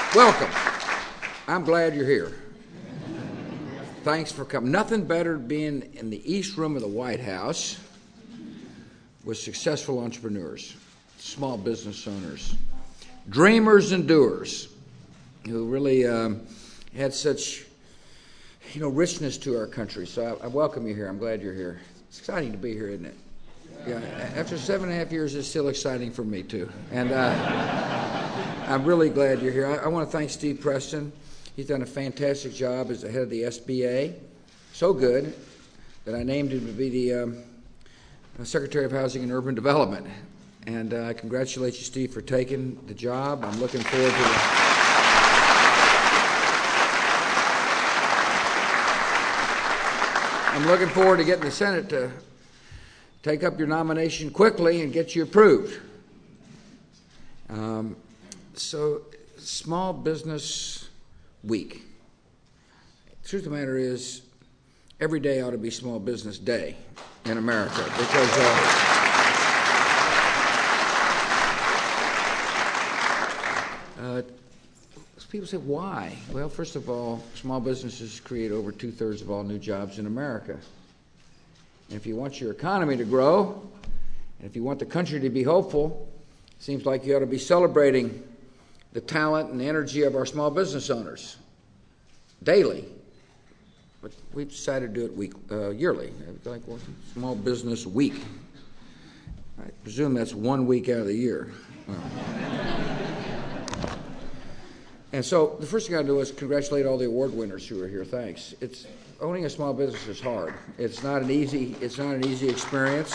Welcome. I'm glad you're here. Thanks for coming. Nothing better than being in the East Room of the White House with successful entrepreneurs, small business owners, dreamers and doers who really had such, richness to our country. So I welcome you here. I'm glad you're here. It's exciting to be here, isn't it? Yeah. After 7.5 years, it's still exciting for me too. And I'm really glad you're here. I want to thank Steve Preston. He's done a fantastic job as the head of the SBA. So good that I named him to be the Secretary of Housing and Urban Development. And I congratulate you, Steve, for taking the job. I'm looking forward to getting the Senate to take up your nomination quickly and get you approved. So, Small Business Week. The truth of the matter is, every day ought to be Small Business Day in America because people say, why? Well, first of all, small businesses create over 2/3 of all new jobs in America. And if you want your economy to grow, and if you want the country to be hopeful, it seems like you ought to be celebrating the talent and energy of our small business owners daily. But we've decided to do it yearly, like Small Business Week. I presume that's 1 week out of the year. And so the first thing I do is congratulate all the award winners who are here. Thanks. Owning a small business is hard. It's not an easy experience.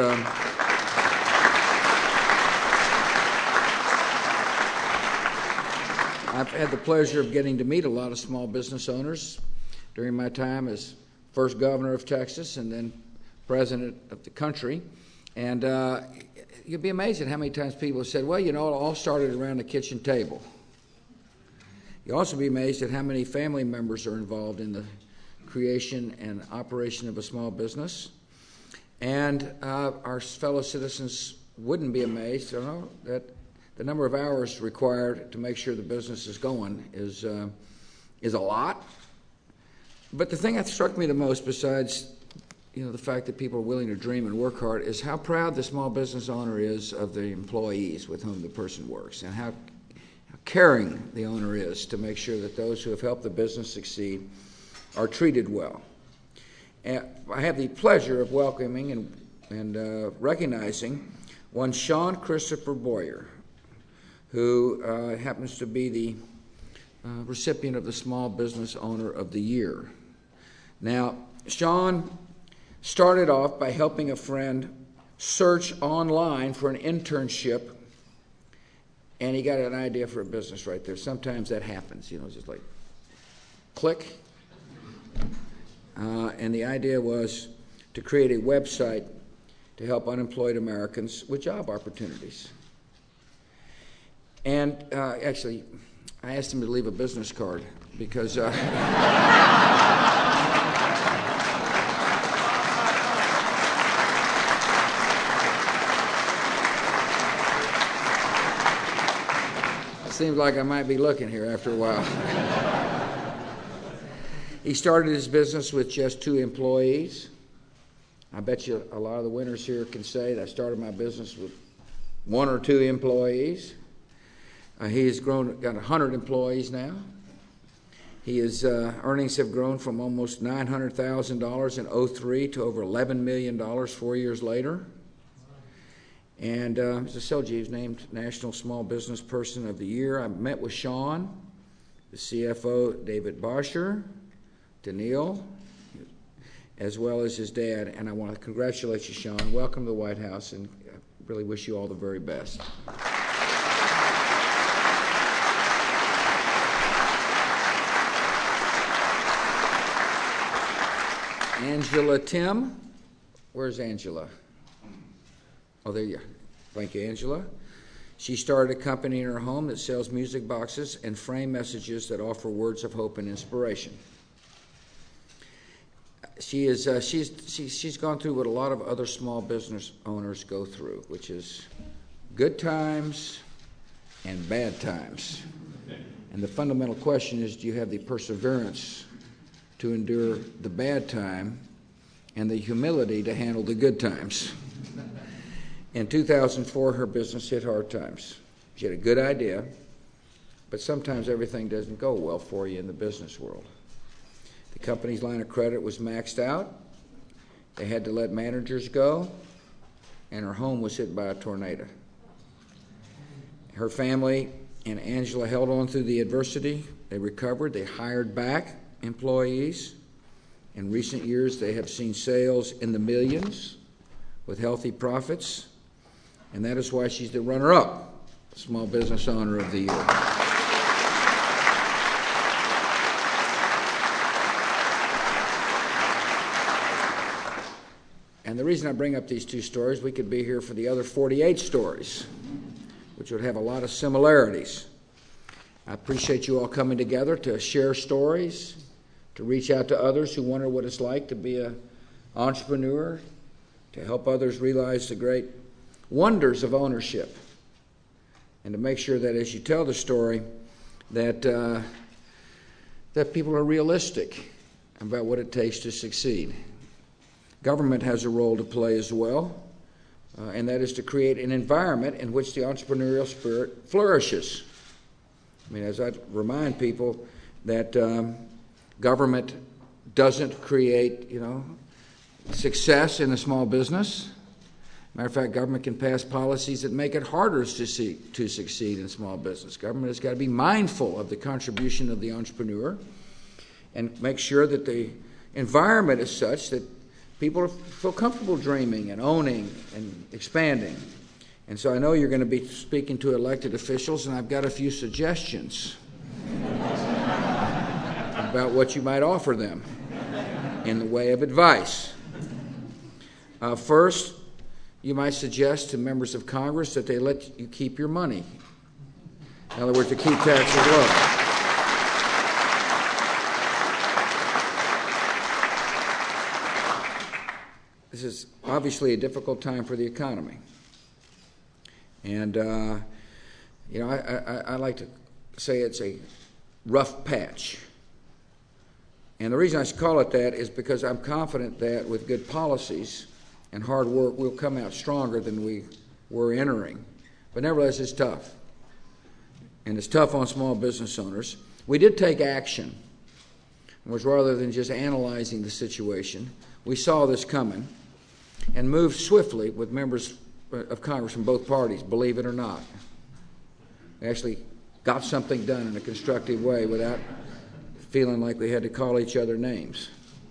I've had the pleasure of getting to meet a lot of small business owners during my time as first governor of Texas and then president of the country. And you'd be amazed at how many times people have said, well, it all started around the kitchen table. You'll also be amazed at how many family members are involved in the creation and operation of a small business. And our fellow citizens wouldn't be amazed to know that the number of hours required to make sure the business is going is a lot. But the thing that struck me the most, besides the fact that people are willing to dream and work hard, is how proud the small business owner is of the employees with whom the person works, and how caring the owner is to make sure that those who have helped the business succeed are treated well. And I have the pleasure of welcoming and recognizing one Sean Christopher Boyer, who happens to be the recipient of the Small Business Owner of the Year. Now, Sean started off by helping a friend search online for an internship, and he got an idea for a business right there. Sometimes that happens, just like click. And the idea was to create a website to help unemployed Americans with job opportunities. And actually, I asked him to leave a business card because it seems like I might be looking here after a while. He started his business with just 2 employees. I bet you a lot of the winners here can say that I started my business with 1 or 2 employees. He has got 100 employees now. His earnings have grown from almost $900,000 in 2003 to over $11 million 4 years later. And as I told you, he was named National Small Business Person of the Year. I met with Sean, the CFO, David Bosher, Daniil, as well as his dad. And I want to congratulate you, Sean. Welcome to the White House, and I really wish you all the very best. Angela Tim. Where's Angela? Oh, there you are. Thank you, Angela. She started a company in her home that sells music boxes and frame messages that offer words of hope and inspiration. She's gone through what a lot of other small business owners go through, which is good times and bad times. And the fundamental question is, do you have the perseverance to endure the bad time and the humility to handle the good times? In 2004, her business hit hard times. She had a good idea, but sometimes everything doesn't go well for you in the business world. The company's line of credit was maxed out. They had to let managers go, and her home was hit by a tornado. Her family and Angela held on through the adversity. They recovered. They hired back employees. In recent years, they have seen sales in the millions with healthy profits, and that is why she's the runner-up Small Business Owner of the Year. And the reason I bring up these two stories, we could be here for the other 48 stories, which would have a lot of similarities. I appreciate you all coming together to share stories, to reach out to others who wonder what it's like to be an entrepreneur, to help others realize the great wonders of ownership, and to make sure that as you tell the story, that people are realistic about what it takes to succeed. Government has a role to play as well, and that is to create an environment in which the entrepreneurial spirit flourishes. I mean, as I remind people that government doesn't create, success in a small business. Matter of fact, government can pass policies that make it harder to succeed in small business. Government has got to be mindful of the contribution of the entrepreneur and make sure that the environment is such that people feel comfortable dreaming and owning and expanding. And so I know you're going to be speaking to elected officials, and I've got a few suggestions about what you might offer them in the way of advice. First, you might suggest to members of Congress that they let you keep your money. In other words, to keep taxes low. This is obviously a difficult time for the economy. And, I like to say it's a rough patch. And the reason I call it that is because I'm confident that with good policies and hard work, we'll come out stronger than we were entering. But nevertheless, it's tough. And it's tough on small business owners. We did take action, which rather than just analyzing the situation, we saw this coming and moved swiftly with members of Congress from both parties, believe it or not. We actually got something done in a constructive way without feeling like we had to call each other names.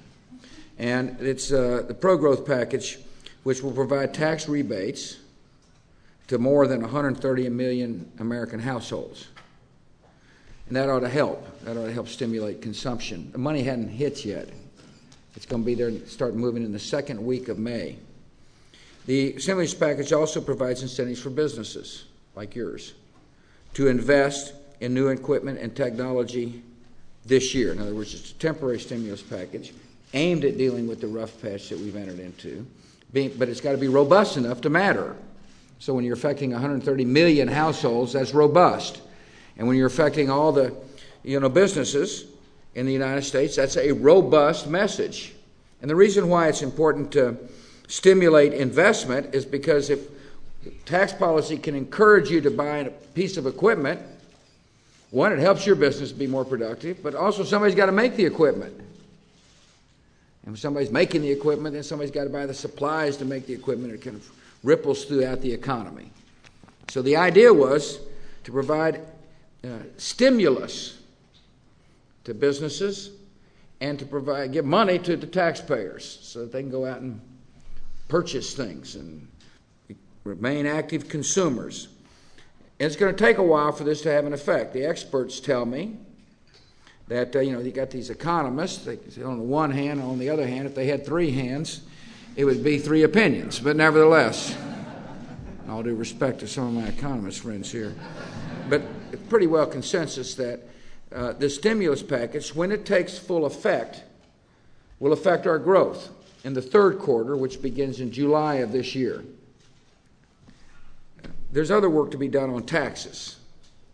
And it's the pro-growth package, which will provide tax rebates to more than 130 million American households. And that ought to help. That ought to help stimulate consumption. The money hadn't hit yet. It's going to be there and start moving in the second week of May. The stimulus package also provides incentives for businesses like yours to invest in new equipment and technology this year. In other words, it's a temporary stimulus package aimed at dealing with the rough patch that we've entered into, but it's got to be robust enough to matter. So when you're affecting 130 million households, that's robust. And when you're affecting all the businesses in the United States, that's a robust message. And the reason why it's important to stimulate investment is because if tax policy can encourage you to buy a piece of equipment, one, it helps your business be more productive, but also somebody's got to make the equipment. And when somebody's making the equipment, then somebody's got to buy the supplies to make the equipment. It kind of ripples throughout the economy. So the idea was to provide stimulus to businesses and to give money to the taxpayers so that they can go out and purchase things and remain active consumers. And it's going to take a while for this to have an effect. The experts tell me that, you got these economists, they say on the one hand, on the other hand, if they had three hands, it would be three opinions. But nevertheless, all due respect to some of my economist friends here, but it's pretty well consensus that the stimulus package, when it takes full effect, will affect our growth in the third quarter, which begins in July of this year. There's other work to be done on taxes.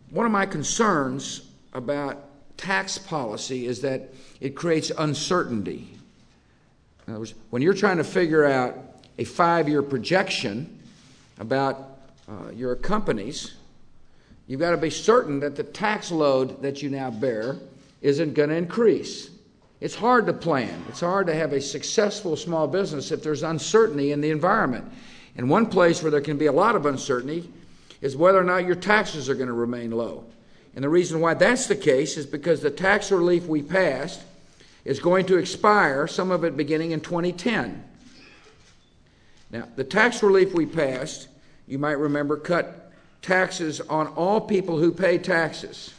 one of my concerns about tax policy is that it creates uncertainty. In other words, when you're trying to figure out a 5-year projection about your companies, you've got to be certain that the tax load that you now bear isn't going to increase. It's hard to plan. It's hard to have a successful small business if there's uncertainty in the environment. And one place where there can be a lot of uncertainty is whether or not your taxes are going to remain low. And the reason why that's the case is because the tax relief we passed is going to expire, some of it beginning in 2010. Now, the tax relief we passed, you might remember, cut taxes on all people who pay taxes.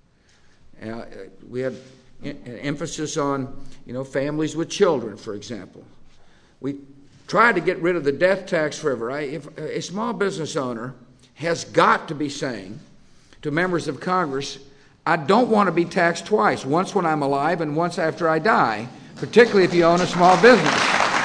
We had an emphasis on, families with children, for example. We tried to get rid of the death tax forever. If a small business owner has got to be saying to members of Congress, I don't want to be taxed twice, once when I'm alive and once after I die, particularly if you own a small business.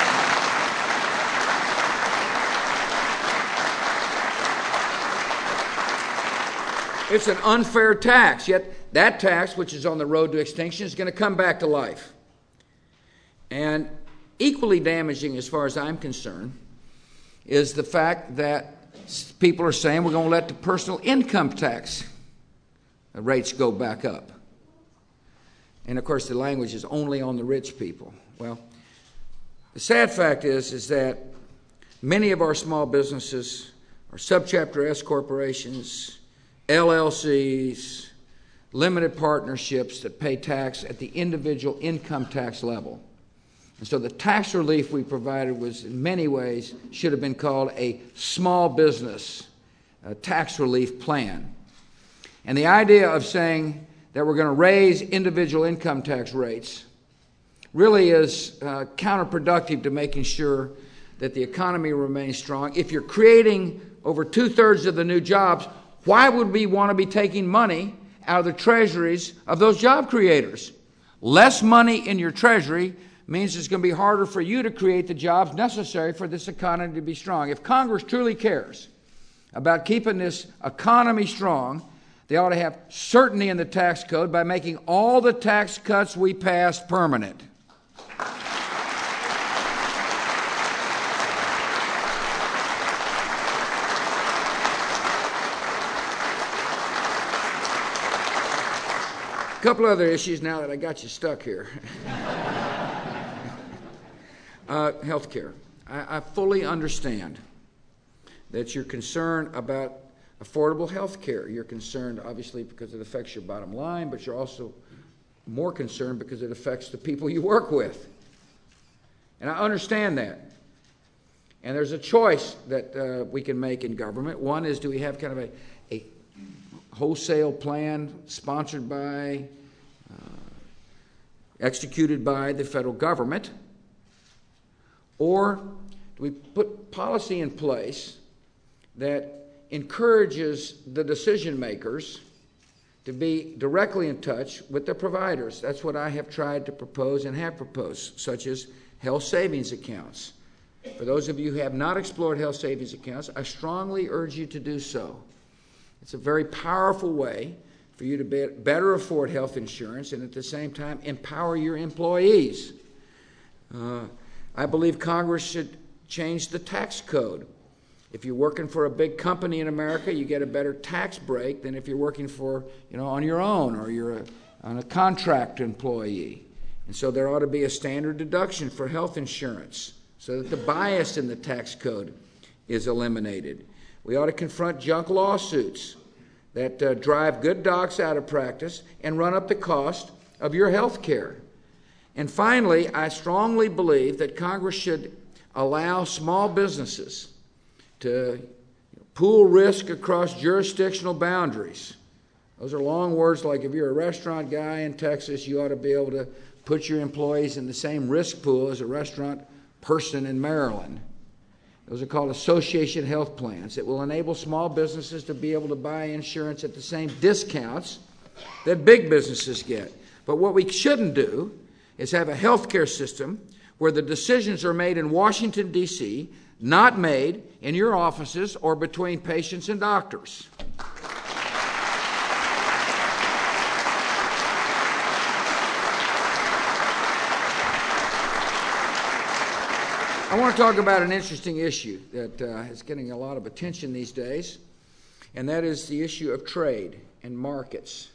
It's an unfair tax, yet that tax, which is on the road to extinction, is going to come back to life. And equally damaging, as far as I'm concerned, is the fact that people are saying we're going to let the personal income tax rates go back up. And, of course, the language is only on the rich people. Well, the sad fact is that many of our small businesses are subchapter S corporations, LLCs, limited partnerships that pay tax at the individual income tax level. And so the tax relief we provided was, in many ways, should have been called a small business tax relief plan. And the idea of saying that we're going to raise individual income tax rates really is counterproductive to making sure that the economy remains strong. If you're creating over 2/3 of the new jobs, why would we want to be taking money out of the treasuries of those job creators? Less money in your treasury means it's going to be harder for you to create the jobs necessary for this economy to be strong. If Congress truly cares about keeping this economy strong, they ought to have certainty in the tax code by making all the tax cuts we passed permanent. A couple other issues now that I got you stuck here. Health care. I fully understand that you're concerned about affordable health care. You're concerned, obviously, because it affects your bottom line, but you're also more concerned because it affects the people you work with. And I understand that. And there's a choice that we can make in government. One is, do we have kind of a wholesale plan sponsored by, executed by the federal government? Or do we put policy in place that encourages the decision makers to be directly in touch with the providers? That's what I have tried to propose and have proposed, such as health savings accounts. For those of you who have not explored health savings accounts, I strongly urge you to do so. It's a very powerful way for you to better afford health insurance and at the same time empower your employees. I believe Congress should change the tax code. If you're working for a big company in America, you get a better tax break than if you're working for, on your own or you're on a contract employee. And so there ought to be a standard deduction for health insurance so that the bias in the tax code is eliminated. We ought to confront junk lawsuits that drive good docs out of practice and run up the cost of your health care. And finally, I strongly believe that Congress should allow small businesses to pool risk across jurisdictional boundaries. Those are long words, like if you're a restaurant guy in Texas, you ought to be able to put your employees in the same risk pool as a restaurant person in Maryland. Those are called association health plans. It will enable small businesses to be able to buy insurance at the same discounts that big businesses get. But what we shouldn't do is have a health care system where the decisions are made in Washington, D.C., not made in your offices or between patients and doctors. I want to talk about an interesting issue that is getting a lot of attention these days, and that is the issue of trade and markets.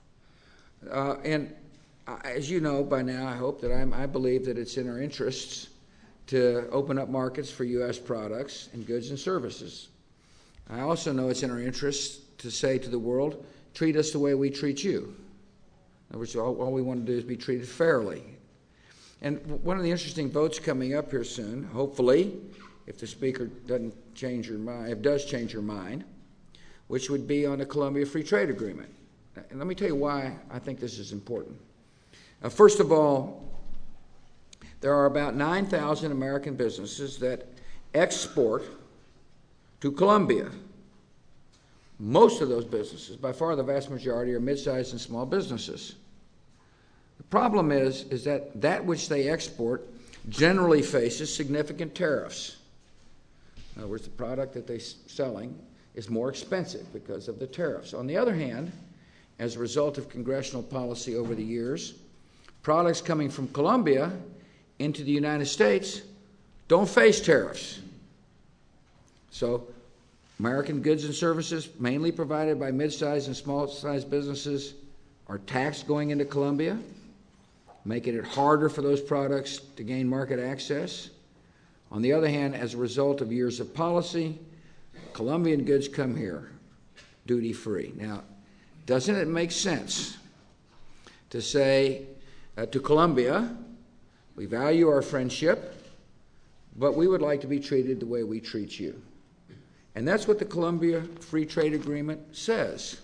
As you know by now, I hope that I believe that it's in our interests to open up markets for U.S. products and goods and services. I also know it's in our interests to say to the world, treat us the way we treat you. In other words, all we want to do is be treated fairly. And one of the interesting votes coming up here soon, hopefully, if the Speaker does change your mind, which would be on the Colombia Free Trade Agreement. And let me tell you why I think this is important. First of all, there are about 9,000 American businesses that export to Colombia. Most of those businesses, by far the vast majority, are mid-sized and small businesses. The problem is that which they export generally faces significant tariffs. In other words, the product that they're selling is more expensive because of the tariffs. On the other hand, as a result of congressional policy over the years, products coming from Colombia into the United States don't face tariffs. So American goods and services, mainly provided by mid-sized and small-sized businesses, are taxed going into Colombia, making it harder for those products to gain market access. On the other hand, as a result of years of policy, Colombian goods come here duty-free. Now, doesn't it make sense to say to Colombia, we value our friendship, but we would like to be treated the way we treat you? And that's what the Colombia Free Trade Agreement says.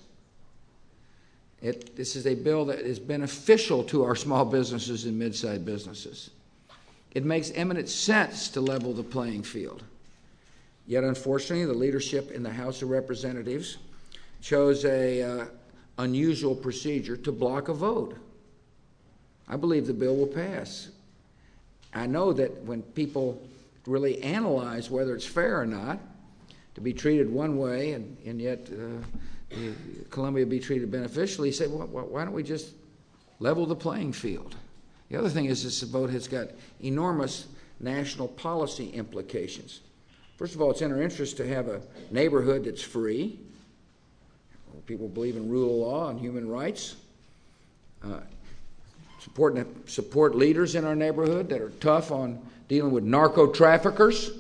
This is a bill that is beneficial to our small businesses and mid-sized businesses. It makes eminent sense to level the playing field. Yet, unfortunately, the leadership in the House of Representatives chose an unusual procedure to block a vote. I believe the bill will pass. I know that when people really analyze whether it's fair or not to be treated one way and yet Colombia be treated beneficially, say, well, why don't we just level the playing field? The other thing is this vote has got enormous national policy implications. First of all, it's in our interest to have a neighborhood that's free. People believe in rule of law and human rights. It's important to support leaders in our neighborhood that are tough on dealing with narco-traffickers.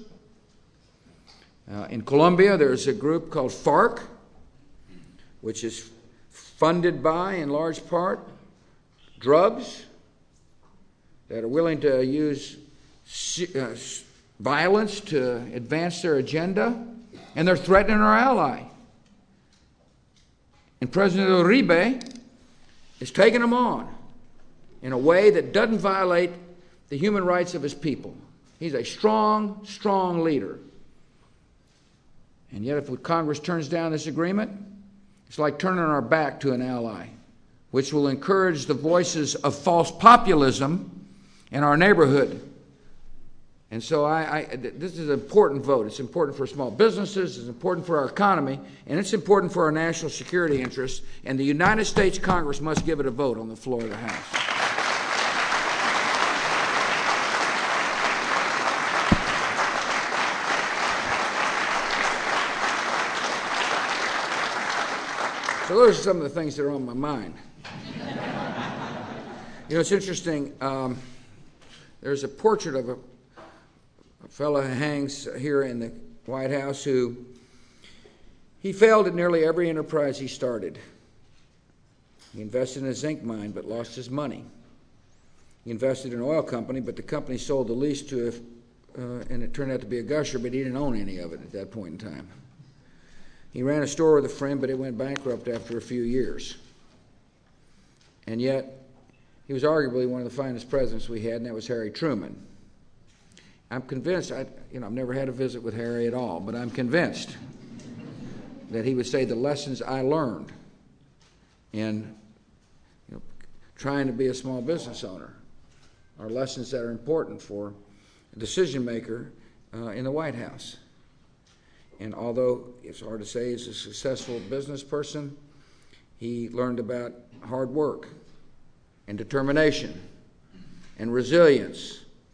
In Colombia, there's a group called FARC, which is funded by, in large part, drugs that are willing to use violence to advance their agenda, and they're threatening our ally. And President Uribe is taking them on in a way that doesn't violate the human rights of his people. He's a strong, strong leader. And yet if Congress turns down this agreement, it's like turning our back to an ally, which will encourage the voices of false populism in our neighborhood. And so this is an important vote. It's important for small businesses, it's important for our economy, and it's important for our national security interests. And the United States Congress must give it a vote on the floor of the House. So those are some of the things that are on my mind. You know, it's interesting. There's a portrait of a fellow who hangs here in the White House he failed at nearly every enterprise he started. He invested in a zinc mine but lost his money. He invested in an oil company, but the company sold the lease to and it turned out to be a gusher, but he didn't own any of it at that point in time. He ran a store with a friend, but it went bankrupt after a few years. And yet, he was arguably one of the finest presidents we had, and that was Harry Truman. I'm convinced, I've never had a visit with Harry at all, but I'm convinced that he would say the lessons I learned in trying to be a small business owner are lessons that are important for a decision maker in the White House. And although it's hard to say he's a successful business person, he learned about hard work and determination and resilience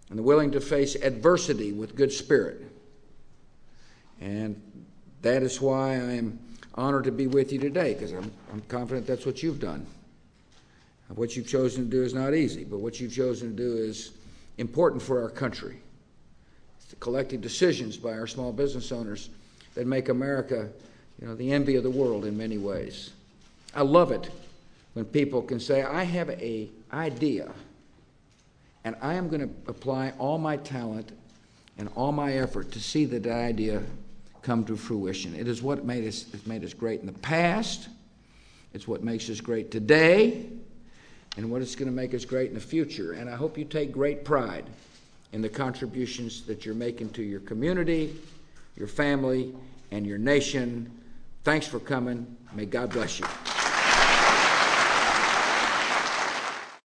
and the willing to face adversity with good spirit. And that is why I am honored to be with you today, because I'm confident that's what you've done. What you've chosen to do is not easy, but what you've chosen to do is important for our country. It's the collective decisions by our small business owners that make America, the envy of the world in many ways. I love it when people can say, I have an idea, and I am going to apply all my talent and all my effort to see that idea come to fruition. It is what made us great in the past. It's what makes us great today, and what is going to make us great in the future. And I hope you take great pride in the contributions that you're making to your community, your family, and your nation. Thanks for coming. May God bless you.